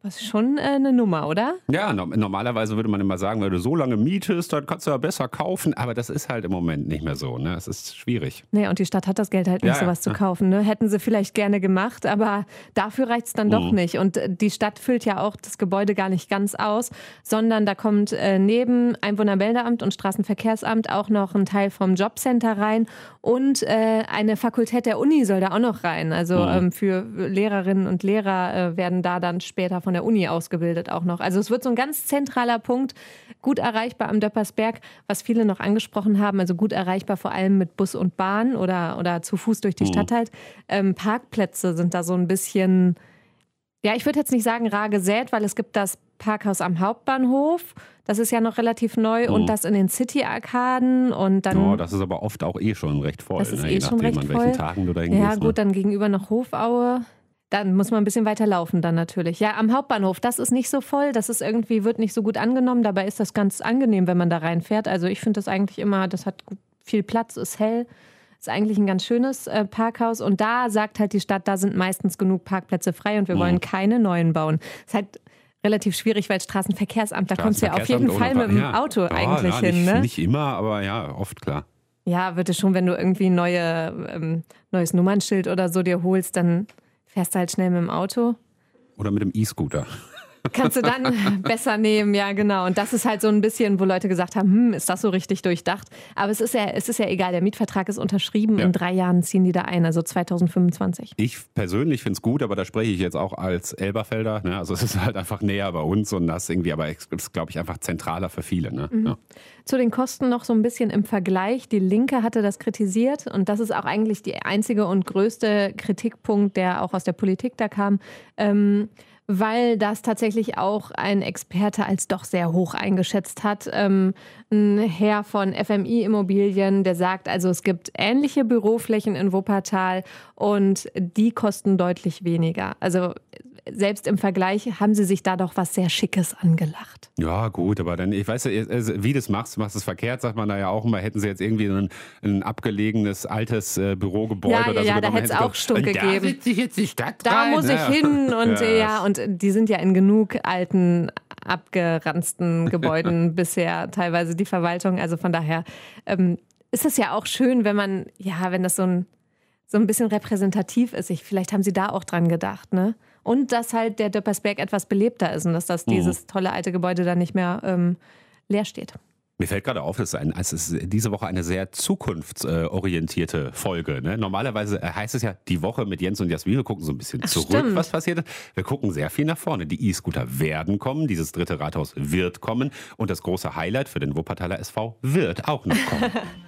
Das ist schon äh, eine Nummer, oder? Ja, no- normalerweise würde man immer sagen, wenn du so lange mietest, dann kannst du ja besser kaufen. Aber das ist halt im Moment nicht mehr so. Ne? Es ist schwierig. Nee, und die Stadt hat das Geld halt nicht, Ja, sowas ja. zu kaufen. Ne? Hätten sie vielleicht gerne gemacht, aber dafür reicht es dann doch Mhm. nicht. Und äh, die Stadt füllt ja auch das Gebäude gar nicht ganz aus, sondern da kommt äh, neben Einwohnermeldeamt und Straßenverkehrsamt auch noch ein Teil vom Jobcenter rein und äh, eine Fakultät der Uni soll da auch noch rein. Also Mhm. ähm, für Lehrerinnen und Lehrer äh, werden da dann später von der Uni ausgebildet auch noch. Also es wird so ein ganz zentraler Punkt, gut erreichbar am Döppersberg, was viele noch angesprochen haben, also gut erreichbar vor allem mit Bus und Bahn oder, oder zu Fuß durch die Mhm. Stadt halt. Ähm, Parkplätze sind da so ein bisschen, ja, ich würde jetzt nicht sagen rar gesät, weil es gibt das Parkhaus am Hauptbahnhof, das ist ja noch relativ neu Mhm. und das in den City-Arkaden und dann... Oh, das ist aber oft auch eh schon recht voll. Das ist ne? eh Je schon nachdem, recht an welchen voll. Tagen du da hingehst. Ja, gut, dann gegenüber noch Hofaue. Dann muss man ein bisschen weiter laufen dann natürlich. Ja, am Hauptbahnhof, das ist nicht so voll, das ist irgendwie, wird nicht so gut angenommen. Dabei ist das ganz angenehm, wenn man da reinfährt. Also ich finde das eigentlich immer, das hat gut, viel Platz, ist hell. Ist eigentlich ein ganz schönes äh, Parkhaus. Und da sagt halt die Stadt, da sind meistens genug Parkplätze frei und wir Mhm. wollen keine neuen bauen. Ist halt relativ schwierig, weil Straßenverkehrsamt, da kommst du ja auf jeden Straßenverkehrsamt Fall ohne mit dem Ba- ja. Auto Ja, eigentlich ja, hin, nicht, ne? Nicht immer, aber ja, oft klar. Ja, wird es schon, wenn du irgendwie ein neue, ähm, neues Nummernschild oder so dir holst, dann fährst du halt schnell mit dem Auto. Oder mit dem E-Scooter. Kannst du dann besser nehmen, ja genau. Und das ist halt so ein bisschen, wo Leute gesagt haben, hm, ist das so richtig durchdacht? Aber es ist ja, es ist ja egal, der Mietvertrag ist unterschrieben, Ja. in drei Jahren ziehen die da ein, also zweitausendfünfundzwanzig. Ich persönlich finde es gut, aber da spreche ich jetzt auch als Elberfelder. Ne? Also es ist halt einfach näher bei uns und das irgendwie, aber es ist, glaube ich, einfach zentraler für viele. Ne? Ja. Zu den Kosten noch so ein bisschen im Vergleich. Die Linke hatte das kritisiert und das ist auch eigentlich die einzige und größte Kritikpunkt, der auch aus der Politik da kam. Ähm, weil das tatsächlich auch ein Experte als doch sehr hoch eingeschätzt hat. Ähm, ein Herr von F M I Immobilien, der sagt, also es gibt ähnliche Büroflächen in Wuppertal und die kosten deutlich weniger. Also selbst im Vergleich haben sie sich da doch was sehr Schickes angelacht. Ja, gut, aber dann, ich weiß ja, wie du das machst, du machst es verkehrt, sagt man da ja auch immer, hätten sie jetzt irgendwie ein, ein abgelegenes altes äh, Bürogebäude Ja, oder ja, so ja, da genommen, hätte es hätten auch sie Stunk gesagt, gegeben. Da sitze ich jetzt die Stadt Da rein. muss ich Ja. hin und Ja. ja. ja, und die sind ja in genug alten, abgeranzten Gebäuden bisher teilweise die Verwaltung. Also von daher ähm, ist es ja auch schön, wenn man, ja, wenn das so ein, so ein bisschen repräsentativ ist. Ich, vielleicht haben sie da auch dran gedacht, ne? Und dass halt der Döppersberg etwas belebter ist und dass das dieses tolle alte Gebäude dann nicht mehr ähm, leer steht. Mir fällt gerade auf, es ist, ein, es ist diese Woche eine sehr zukunftsorientierte Folge. Ne? Normalerweise heißt es ja die Woche mit Jens und Jasmin. Wir gucken so ein bisschen Ach, zurück, stimmt. was passiert ist. Wir gucken sehr viel nach vorne. Die E-Scooter werden kommen, dieses dritte Rathaus wird kommen und das große Highlight für den Wuppertaler S V wird auch noch kommen.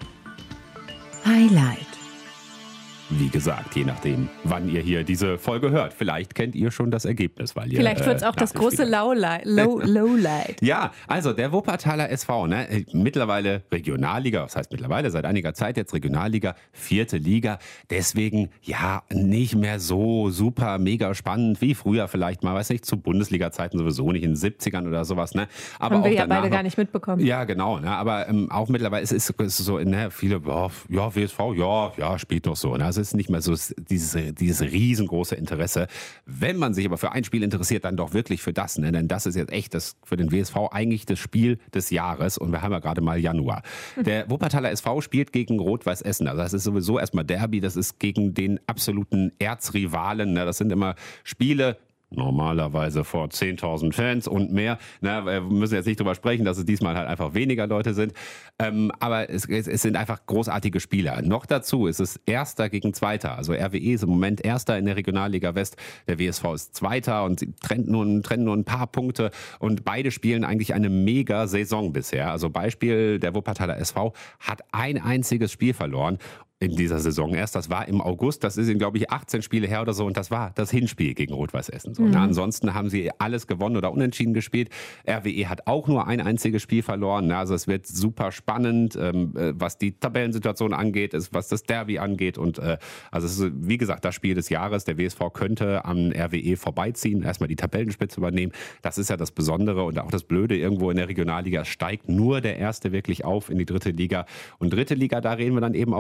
Highlight. Wie gesagt, je nachdem, wann ihr hier diese Folge hört. Vielleicht kennt ihr schon das Ergebnis, weil ihr Vielleicht wird es äh, auch das Nachricht große wieder- Lowlight. Low, Lowlight. Ja, also der Wuppertaler S V, ne, mittlerweile Regionalliga, was heißt mittlerweile, seit einiger Zeit jetzt Regionalliga, vierte Liga, deswegen ja nicht mehr so super mega spannend wie früher vielleicht mal, weiß nicht, zu Bundesliga-Zeiten sowieso nicht, in den siebzigern oder sowas, ne, aber Haben wir auch ja danach beide noch- gar nicht mitbekommen. Ja, genau, ne, aber ähm, auch mittlerweile ist es ist so, ne, viele, ja, ja, W S V, ja, ja, spielt noch so, ne, also es ist nicht mehr so dieses, dieses riesengroße Interesse. Wenn man sich aber für ein Spiel interessiert, dann doch wirklich für das, ne? Denn das ist jetzt echt das für den W S V eigentlich das Spiel des Jahres und wir haben ja gerade mal Januar. Der Wuppertaler S V spielt gegen Rot-Weiß Essen. Also das ist sowieso erstmal Derby, das ist gegen den absoluten Erzrivalen. Ne? Das sind immer Spiele, normalerweise vor zehntausend Fans und mehr. Na, wir müssen jetzt nicht drüber sprechen, dass es diesmal halt einfach weniger Leute sind. Ähm, aber es, es, es sind einfach großartige Spieler. Noch dazu ist es Erster gegen Zweiter. Also R W E ist im Moment Erster in der Regionalliga West. Der W S V ist Zweiter und sie trennen nur, trennen nur ein paar Punkte. Und beide spielen eigentlich eine mega Saison bisher. Also Beispiel, der Wuppertaler S V hat ein einziges Spiel verloren in dieser Saison erst. Das war im August, das ist in, glaube ich, achtzehn Spiele her oder so und das war das Hinspiel gegen Rot-Weiß Essen. So, mhm. Na, ansonsten haben sie alles gewonnen oder unentschieden gespielt. R W E hat auch nur ein einziges Spiel verloren. Na, also es wird super spannend, ähm, was die Tabellensituation angeht, ist, was das Derby angeht und äh, also es ist, wie gesagt, das Spiel des Jahres. Der W S V könnte am R W E vorbeiziehen, erstmal die Tabellenspitze übernehmen. Das ist ja das Besondere und auch das Blöde irgendwo in der Regionalliga steigt nur der Erste wirklich auf in die dritte Liga. Und dritte Liga, da reden wir dann eben auch wieder über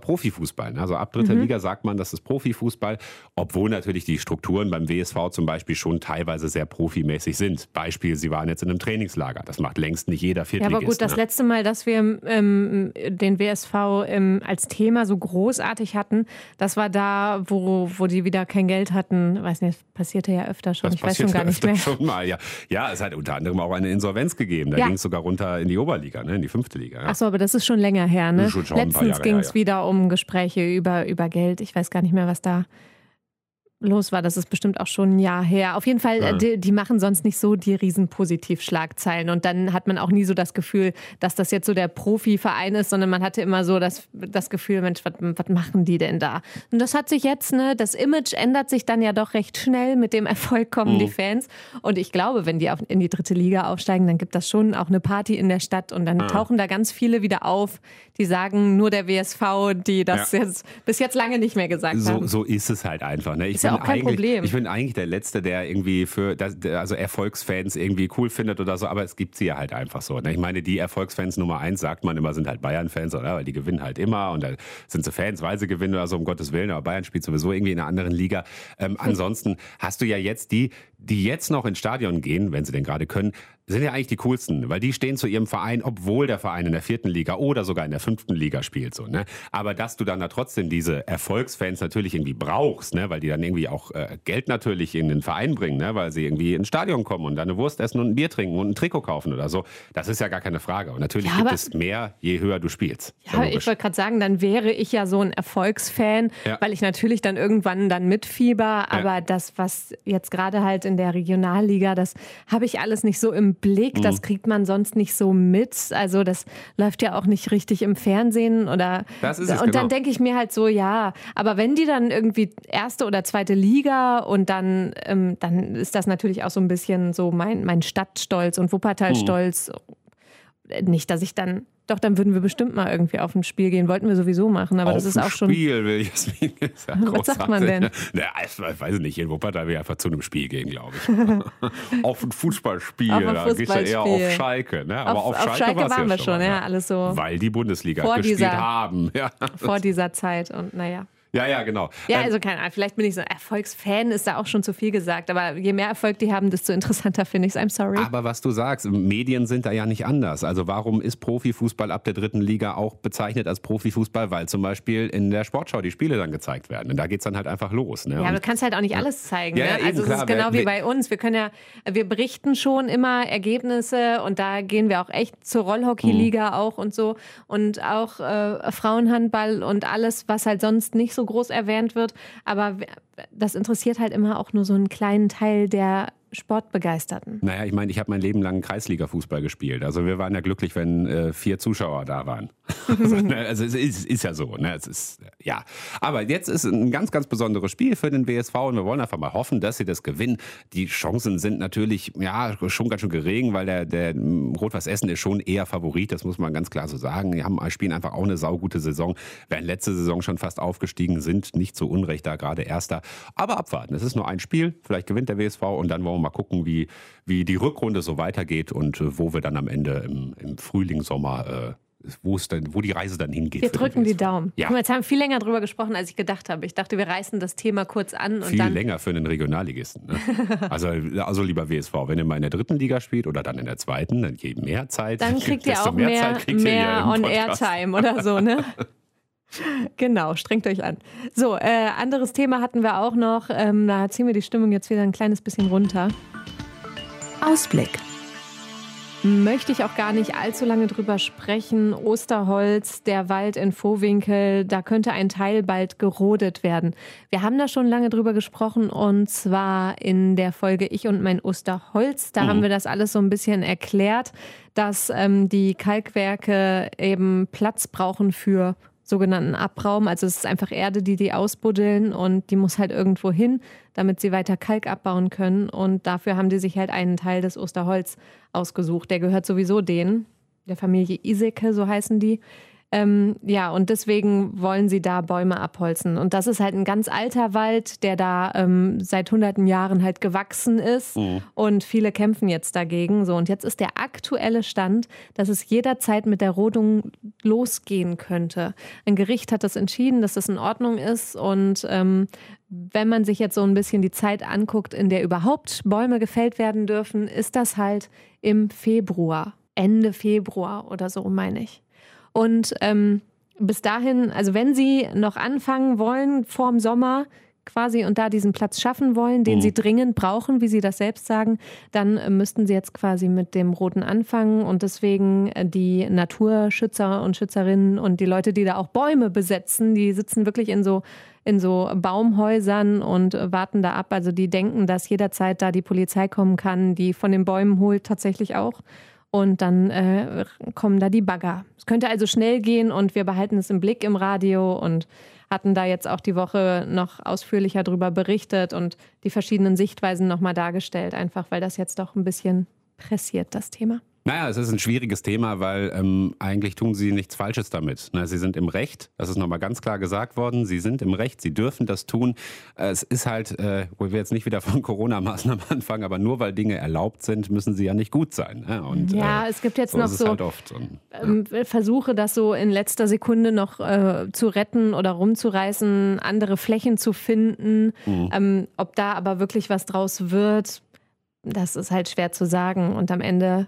Profifußball. Also ab dritter mhm. Liga sagt man, das ist Profifußball, obwohl natürlich die Strukturen beim W S V zum Beispiel schon teilweise sehr profimäßig sind. Beispiel, sie waren jetzt in einem Trainingslager. Das macht längst nicht jeder Viertligist. Ja, aber gut, ne? Das letzte Mal, dass wir ähm, den W S V ähm, als Thema so großartig hatten, das war da, wo, wo die wieder kein Geld hatten. Weiß nicht, das passierte ja öfter schon. Das ich weiß schon gar nicht mehr. Schon mal, ja. ja, es hat unter anderem auch eine Insolvenz gegeben. Da ja. ging es sogar runter in die Oberliga, ne? in die fünfte Liga. Ja. Ach so, aber das ist schon länger her. Ne? Schon, schon Letztens ging es ja. wieder um Gespräche über, über Geld. Ich weiß gar nicht mehr, was da los war. Das ist bestimmt auch schon ein Jahr her. Auf jeden Fall, ja. die, die machen sonst nicht so die riesen Positivschlagzeilen. Und dann hat man auch nie so das Gefühl, dass das jetzt so der Profiverein ist, sondern man hatte immer so das, das Gefühl, Mensch, was, was machen die denn da? Und das hat sich jetzt, ne, das Image ändert sich dann ja doch recht schnell. Mit dem Erfolg kommen mhm. die Fans. Und ich glaube, wenn die auf, in die dritte Liga aufsteigen, dann gibt das schon auch eine Party in der Stadt. Und dann ja. tauchen da ganz viele wieder auf, die sagen, nur der W S V, die das ja. jetzt bis jetzt lange nicht mehr gesagt so, haben. So ist es halt einfach. Ne? Ich ist ja auch kein Problem. Ich bin eigentlich der Letzte, der irgendwie für das, also Erfolgsfans irgendwie cool findet oder so, aber es gibt sie ja halt einfach so. Ne? Ich meine, die Erfolgsfans Nummer eins, sagt man immer, sind halt Bayern-Fans, oder? Weil die gewinnen halt immer und da sind sie Fans, weil sie gewinnen oder so, um Gottes Willen, aber Bayern spielt sowieso irgendwie in einer anderen Liga. Ähm, ansonsten hast du ja jetzt die, die jetzt noch ins Stadion gehen, wenn sie denn gerade können, sind ja eigentlich die coolsten, weil die stehen zu ihrem Verein, obwohl der Verein in der vierten Liga oder sogar in der fünften Liga spielt. So, ne? Aber dass du dann da trotzdem diese Erfolgsfans natürlich irgendwie brauchst, ne? Weil die dann irgendwie auch äh, Geld natürlich in den Verein bringen, ne? Weil sie irgendwie ins Stadion kommen und dann eine Wurst essen und ein Bier trinken und ein Trikot kaufen oder so. Das ist ja gar keine Frage. Und natürlich ja, gibt es mehr, je höher du spielst. Ja, ich wollte gerade sagen, dann wäre ich ja so ein Erfolgsfan, ja. weil ich natürlich dann irgendwann dann mitfieber. Aber ja. das, was jetzt gerade halt in der Regionalliga, das habe ich alles nicht so im Blick, das kriegt man sonst nicht so mit. Also das läuft ja auch nicht richtig im Fernsehen oder das ist es, und genau. dann denke ich mir halt so, ja, aber wenn die dann irgendwie erste oder zweite Liga und dann, ähm, dann ist das natürlich auch so ein bisschen so mein, mein Stadtstolz und Wuppertalstolz. Mhm. Nicht, dass ich dann Doch, dann würden wir bestimmt mal irgendwie auf ein Spiel gehen. Wollten wir sowieso machen, aber auf das ist auch schon... Auf ein Spiel, will Jasmin. Ist ja was sagt man denn? Na, ich weiß nicht, in Wuppertal will ich einfach zu einem Spiel gehen, glaube ich. Auf ein Fußballspiel, auf ein da gehst du eher auf Schalke. Ne? Aber auf, auf Schalke, Schalke waren ja wir schon, ja, ja, alles so... Weil die Bundesliga vor gespielt dieser, haben. Ja. Vor dieser Zeit und naja... Ja, ja, genau. Ja, also keine Ahnung, vielleicht bin ich so ein Erfolgsfan, ist da auch schon zu viel gesagt, aber je mehr Erfolg die haben, desto interessanter finde ich es. I'm sorry. Aber was du sagst, Medien sind da ja nicht anders. Also warum ist Profifußball ab der dritten Liga auch bezeichnet als Profifußball? Weil zum Beispiel in der Sportschau die Spiele dann gezeigt werden. Und da geht es dann halt einfach los. Ne? Ja, aber du kannst halt auch nicht alles zeigen. Ja, ne? ja, eben, also es klar, ist genau wer, wie bei uns. Wir können ja, wir berichten schon immer Ergebnisse und da gehen wir auch echt zur Rollhockey-Liga mhm. auch und so. Und auch äh, Frauenhandball und alles, was halt sonst nicht so groß erwähnt wird. Aber das interessiert halt immer auch nur so einen kleinen Teil der Sportbegeisterten. Naja, ich meine, ich habe mein Leben lang Kreisliga-Fußball gespielt. Also wir waren ja glücklich, wenn äh, vier Zuschauer da waren. also, ne, also es ist, ist ja so. Ne? Es ist, ja. Aber jetzt ist ein ganz, ganz besonderes Spiel für den W S V und wir wollen einfach mal hoffen, dass sie das gewinnen. Die Chancen sind natürlich ja schon ganz schön gering, weil der, der Rot-Weiß Essen ist schon eher Favorit, das muss man ganz klar so sagen. Die haben, spielen einfach auch eine saugute Saison, während letzte Saison schon fast aufgestiegen sind. Nicht zu Unrecht da gerade Erster. Aber abwarten, es ist nur ein Spiel, vielleicht gewinnt der W S V und dann wollen wir mal gucken, wie, wie die Rückrunde so weitergeht und äh, wo wir dann am Ende im, im Frühling, Sommer, äh, wo es dann, wo die Reise dann hingeht. Wir drücken die Daumen. Ja. Guck mal, jetzt haben wir viel länger drüber gesprochen, als ich gedacht habe. Ich dachte, wir reißen das Thema kurz an. Und viel dann länger für einen Regionalligisten. Ne? also, also lieber W S V, wenn ihr mal in der dritten Liga spielt oder dann in der zweiten, dann je mehr Zeit. Dann kriegt ihr auch mehr, mehr, mehr On-Air-Time oder so, ne? Genau, strengt euch an. So, äh, anderes Thema hatten wir auch noch. Ähm, da ziehen wir die Stimmung jetzt wieder ein kleines bisschen runter. Ausblick. Möchte ich auch gar nicht allzu lange drüber sprechen. Osterholz, der Wald in Vohwinkel, da könnte ein Teil bald gerodet werden. Wir haben da schon lange drüber gesprochen und zwar in der Folge Ich und mein Osterholz. Da mhm. haben wir das alles so ein bisschen erklärt, dass ähm, die Kalkwerke eben Platz brauchen für sogenannten Abraum. Also es ist einfach Erde, die die ausbuddeln und die muss halt irgendwo hin, damit sie weiter Kalk abbauen können. Und dafür haben die sich halt einen Teil des Osterholz ausgesucht. Der gehört sowieso denen, der Familie Iseke, so heißen die. Ähm, ja, und deswegen wollen sie da Bäume abholzen. Und das ist halt ein ganz alter Wald, der da ähm, seit hunderten Jahren halt gewachsen ist. Mhm. Und viele kämpfen jetzt dagegen. So, und jetzt ist der aktuelle Stand, dass es jederzeit mit der Rodung losgehen könnte. Ein Gericht hat das entschieden, dass das in Ordnung ist. Und ähm, wenn man sich jetzt so ein bisschen die Zeit anguckt, in der überhaupt Bäume gefällt werden dürfen, ist das halt im Februar. Ende Februar oder so, meine ich. Und ähm, bis dahin, also wenn Sie noch anfangen wollen vorm Sommer quasi und da diesen Platz schaffen wollen, den mhm. Sie dringend brauchen, wie Sie das selbst sagen, dann äh, müssten Sie jetzt quasi mit dem Roten anfangen. Und deswegen äh, die Naturschützer und Schützerinnen und die Leute, die da auch Bäume besetzen, die sitzen wirklich in so in so Baumhäusern und äh, warten da ab. Also die denken, dass jederzeit da die Polizei kommen kann, die von den Bäumen holt tatsächlich auch. Und dann äh, kommen da die Bagger. Es könnte also schnell gehen und wir behalten es im Blick im Radio und hatten da jetzt auch die Woche noch ausführlicher drüber berichtet und die verschiedenen Sichtweisen nochmal dargestellt, einfach weil das jetzt doch ein bisschen pressiert, das Thema. Naja, es ist ein schwieriges Thema, weil ähm, eigentlich tun sie nichts Falsches damit. Na, sie sind im Recht, das ist nochmal ganz klar gesagt worden, sie sind im Recht, sie dürfen das tun. Äh, es ist halt, äh, wo wir jetzt nicht wieder von Corona-Maßnahmen anfangen, aber nur weil Dinge erlaubt sind, müssen sie ja nicht gut sein. Ne? Und, ja, äh, es gibt jetzt so noch so halt oft. Und, ähm, ja. Versuche, das so in letzter Sekunde noch äh, zu retten oder rumzureißen, andere Flächen zu finden. Mhm. Ähm, ob da aber wirklich was draus wird, das ist halt schwer zu sagen. Und am Ende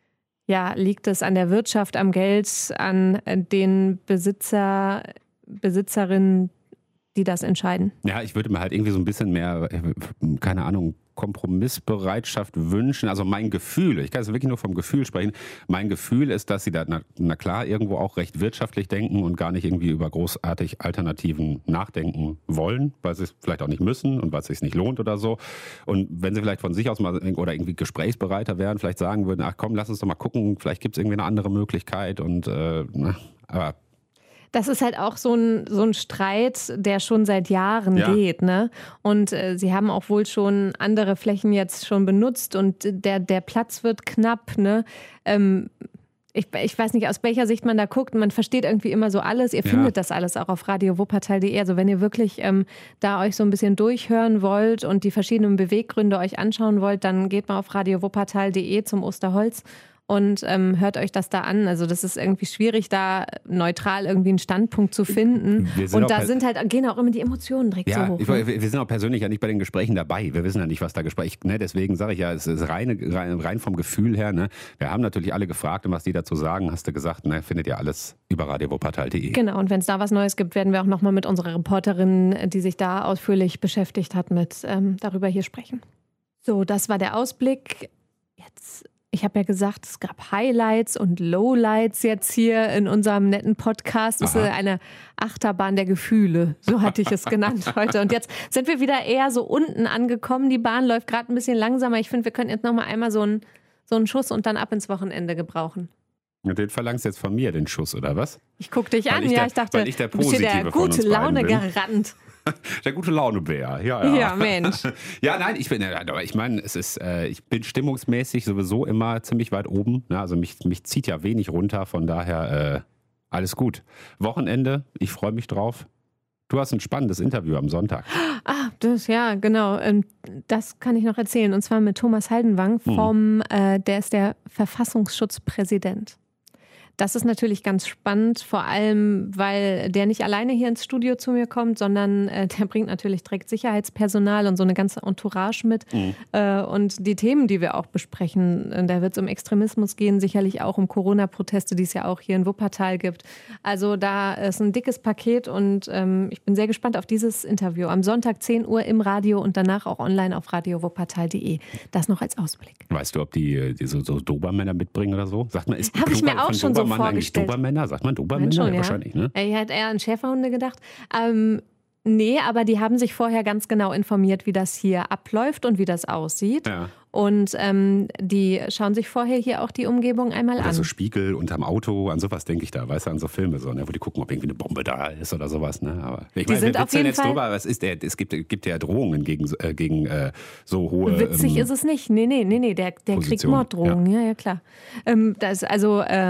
ja, liegt es an der Wirtschaft, am Geld, an den Besitzer, Besitzerinnen, die das entscheiden. Ja, ich würde mir halt irgendwie so ein bisschen mehr, keine Ahnung, Kompromissbereitschaft wünschen. Also mein Gefühl, ich kann jetzt wirklich nur vom Gefühl sprechen, mein Gefühl ist, dass sie da, na, na klar, irgendwo auch recht wirtschaftlich denken und gar nicht irgendwie über großartig Alternativen nachdenken wollen, weil sie es vielleicht auch nicht müssen und weil es sich nicht lohnt oder so. Und wenn sie vielleicht von sich aus mal oder irgendwie gesprächsbereiter wären, vielleicht sagen würden, ach komm, lass uns doch mal gucken, vielleicht gibt es irgendwie eine andere Möglichkeit und äh, na, aber das ist halt auch so ein, so ein Streit, der schon seit Jahren ja. geht, ne? Und äh, sie haben auch wohl schon andere Flächen jetzt schon benutzt und der, der Platz wird knapp, ne? Ähm, ich, ich weiß nicht, aus welcher Sicht man da guckt. Man versteht irgendwie immer so alles. Ihr ja. findet das alles auch auf radio wuppertal punkt de. Also wenn ihr wirklich ähm, da euch so ein bisschen durchhören wollt und die verschiedenen Beweggründe euch anschauen wollt, dann geht mal auf radio wuppertal punkt de zum Osterholz. Und ähm, hört euch das da an. Also das ist irgendwie schwierig, da neutral irgendwie einen Standpunkt zu finden. Und da sind halt, gehen auch immer die Emotionen direkt ja, so hoch. Ich, wir sind auch persönlich ja nicht bei den Gesprächen dabei. Wir wissen ja nicht, was da Gespräch, ne? Deswegen sage ich ja, es ist rein, rein, rein vom Gefühl her. Ne? Wir haben natürlich alle gefragt, und was die dazu sagen, hast du gesagt, ne? Findet ihr alles über radio wuppertal punkt de. Genau, und wenn es da was Neues gibt, werden wir auch nochmal mit unserer Reporterin, die sich da ausführlich beschäftigt hat, mit ähm, darüber hier sprechen. So, das war der Ausblick. Jetzt... Ich habe ja gesagt, es gab Highlights und Lowlights jetzt hier in unserem netten Podcast. Es ist eine Achterbahn der Gefühle, so hatte ich es genannt heute. Und jetzt sind wir wieder eher so unten angekommen. Die Bahn läuft gerade ein bisschen langsamer. Ich finde, wir könnten jetzt noch mal einmal so einen, so einen Schuss und dann ab ins Wochenende gebrauchen. Und den verlangst du jetzt von mir, den Schuss, oder was? Ich gucke dich an, ich ja, der, ich dachte, ich der du bist hier der gute Laune gerannt. Der gute Laune-Bär, ja, ja. Ja, Mensch. Ja, nein, ich bin, aber ich meine, es ist, äh, ich bin stimmungsmäßig sowieso immer ziemlich weit oben. Ne? Also mich, mich zieht ja wenig runter, von daher äh, alles gut. Wochenende, ich freue mich drauf. Du hast ein spannendes Interview am Sonntag. Ah, das, ja, genau. Das kann ich noch erzählen. Und zwar mit Thomas Haldenwang vom, mhm. äh, der ist der Verfassungsschutzpräsident. Das ist natürlich ganz spannend, vor allem, weil der nicht alleine hier ins Studio zu mir kommt, sondern äh, der bringt natürlich direkt Sicherheitspersonal und so eine ganze Entourage mit. Mhm. Äh, und die Themen, die wir auch besprechen, da wird es um Extremismus gehen, sicherlich auch um Corona-Proteste, die es ja auch hier in Wuppertal gibt. Also da ist ein dickes Paket und ähm, ich bin sehr gespannt auf dieses Interview. Am Sonntag zehn Uhr im Radio und danach auch online auf radio wuppertal punkt de. Das noch als Ausblick. Weißt du, ob die, die so, so Dobermänner mitbringen oder so? Sagt man, ist Habe ich mir auch schon so Dobermann eigentlich Dobermänner? Sagt man Dobermänner? Schon, ja, ja. Wahrscheinlich, ne? Ich hätte eher an Schäferhunde gedacht. Ähm, nee, aber die haben sich vorher ganz genau informiert, wie das hier abläuft und wie das aussieht. Ja. Und ähm, die schauen sich vorher hier auch die Umgebung einmal oder an. Also Spiegel unterm Auto, an sowas denke ich da, weißt du, an so Filme, so, ne, wo die gucken, ob irgendwie eine Bombe da ist oder sowas. Ne? Aber ich die meine, sind wir auf jeden jetzt Fall drüber, was ist der, es gibt, gibt ja Drohungen gegen, äh, gegen äh, so hohe... Witzig ähm, ist es nicht. Nee, nee, nee, nee, der, der kriegt Morddrohungen, ja, ja, ja klar. Ähm, das, also... Äh,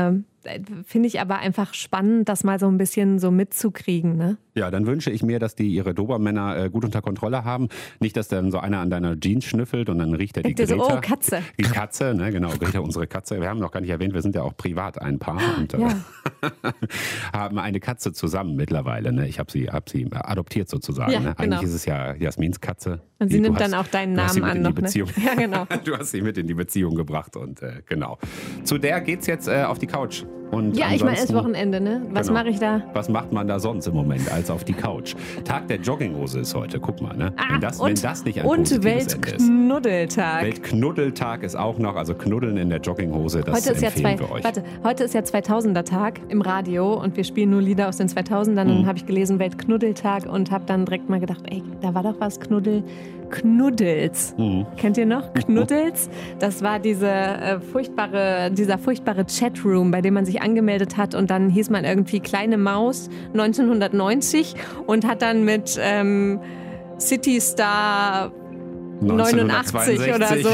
finde ich aber einfach spannend, das mal so ein bisschen so mitzukriegen, ne? Ja, dann wünsche ich mir, dass die ihre Dobermänner äh, gut unter Kontrolle haben. Nicht, dass dann so einer an deiner Jeans schnüffelt und dann riecht er die Greta. So, oh, Katze. Die Katze, ne, genau, Greta, unsere Katze. Wir haben noch gar nicht erwähnt, wir sind ja auch privat ein Paar und äh, ja. haben eine Katze zusammen mittlerweile. Ne? Ich habe sie, hab sie adoptiert sozusagen. Ja, ne? genau. Eigentlich ist es ja Jasmins Katze. Und sie die, nimmt hast, dann auch deinen Namen an noch, ne? Ja, genau. Du hast sie mit in die Beziehung gebracht und äh, genau. Zu der geht's jetzt äh, auf die Couch. Und ja, ich meine, es ist Wochenende, ne? Was genau. mache ich da? Was macht man da sonst im Moment als auf die Couch? Tag der Jogginghose ist heute, guck mal, ne? Ah, wenn, das, und, wenn das nicht ein und positives Ende ist. Weltknuddeltag. Weltknuddeltag ist auch noch, also Knuddeln in der Jogginghose, das heute ist empfehlen ja zwei, wir euch. Warte, heute ist ja zweitausender-Tag im Radio und wir spielen nur Lieder aus den zweitausendern. Mhm. Und habe ich gelesen, Weltknuddeltag und habe dann direkt mal gedacht, ey, da war doch was, Knuddel... Knuddels. Mhm. Kennt ihr noch? Knuddels? Das war diese, äh, furchtbare, dieser furchtbare Chatroom, bei dem man sich angemeldet hat und dann hieß man irgendwie Kleine Maus neunzehnhundertneunzig und hat dann mit ähm, City Star neunundachtzig oder so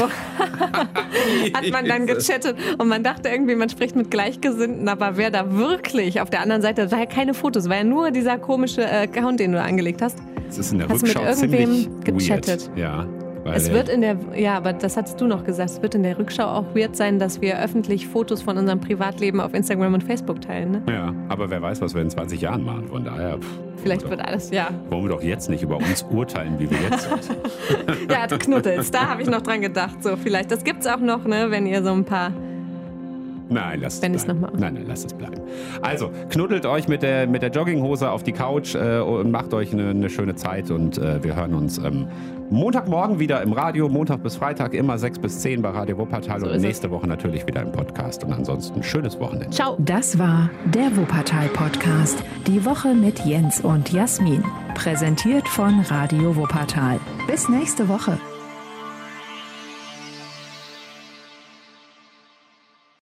hat man dann gechattet und man dachte irgendwie, man spricht mit Gleichgesinnten, aber wer da wirklich auf der anderen Seite, das war ja keine Fotos, war ja nur dieser komische äh, Account, den du angelegt hast. Das ist in der hast Rückschau mit irgendwem ziemlich gechattet. Weird. Ja. Es wird in der, ja, aber das hattest du noch gesagt, es wird in der Rückschau auch weird sein, dass wir öffentlich Fotos von unserem Privatleben auf Instagram und Facebook teilen, ne? Ja, aber wer weiß, was wir in zwanzig Jahren machen, von daher... Pff, Vielleicht wird alles, ja. Wollen wir doch jetzt nicht über uns urteilen, wie wir jetzt sind. Ja, Knuddels, da habe ich noch dran gedacht, so vielleicht. Das gibt's auch noch, ne, wenn ihr so ein paar... Nein, lasst Wenn es bleiben. Noch mal nein, nein, lasst es bleiben. Also, knuddelt euch mit der, mit der Jogginghose auf die Couch äh, und macht euch eine, eine schöne Zeit und äh, wir hören uns ähm, Montagmorgen wieder im Radio, Montag bis Freitag, immer sechs bis zehn bei Radio Wuppertal so und nächste es. Woche natürlich wieder im Podcast und ansonsten schönes Wochenende. Ciao. Das war der Wuppertal-Podcast. Die Woche mit Jens und Jasmin. Präsentiert von Radio Wuppertal. Bis nächste Woche.